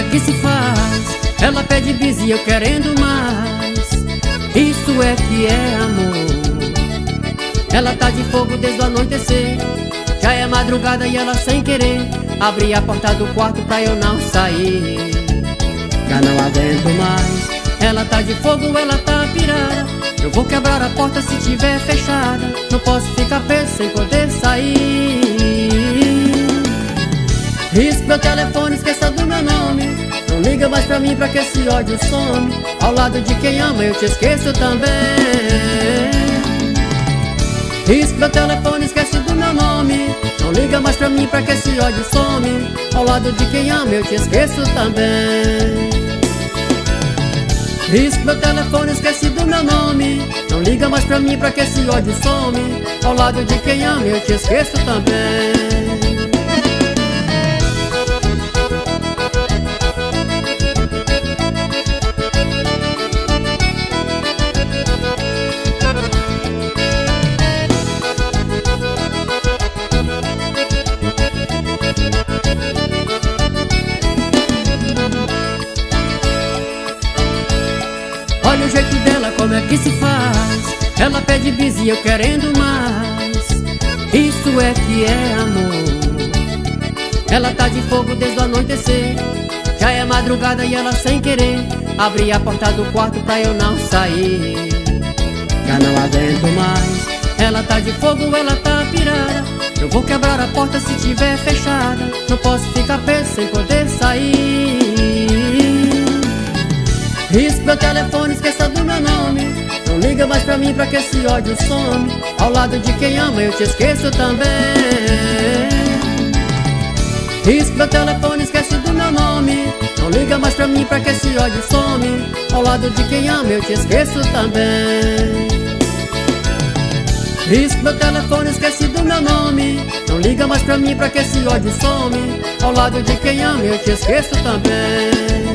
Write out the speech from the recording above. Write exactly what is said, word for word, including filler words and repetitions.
que se faz. Ela pede bis e eu querendo mais. Isso é que é amor. Ela tá de fogo desde o anoitecer. Já é madrugada e ela sem querer abri a porta do quarto pra eu não sair. Já não aguento mais. Ela tá de fogo, ela tá pirada. Eu vou quebrar a porta se tiver fechada. Não posso ficar preso sem poder sair. Risque meu telefone, esqueça do meu nome. Não liga mais pra mim pra que esse ódio some. Ao lado de quem ama eu te esqueço também. Risque meu telefone, esquece do meu nome. Não liga mais pra mim pra que esse ódio some. Ao lado de quem ama eu te esqueço também. Risque meu telefone, esquece do meu nome. Não liga mais pra mim pra que esse ódio some. Ao lado de quem ama eu te esqueço também. Olha o jeito dela, como é que se faz. Ela pede bis e eu querendo mais. Isso é que é amor. Ela tá de fogo desde o anoitecer. Já é madrugada e ela sem querer abri a porta do quarto pra eu não sair. Já não aguento mais. Ela tá de fogo, ela tá pirada. Eu vou quebrar a porta se tiver fechada. Não posso ficar preso sem poder sair. Risque meu telefone, esqueça do meu nome. Não liga mais pra mim pra que esse ódio some. Ao lado de quem ama eu te esqueço também. Risque meu telefone, esquece do meu nome. Não liga mais pra mim pra que esse ódio some. Ao lado de quem ama eu te esqueço também. Risque meu telefone, esquece do meu nome. Não liga mais pra mim pra que esse ódio some. Ao lado de quem ama eu te esqueço também.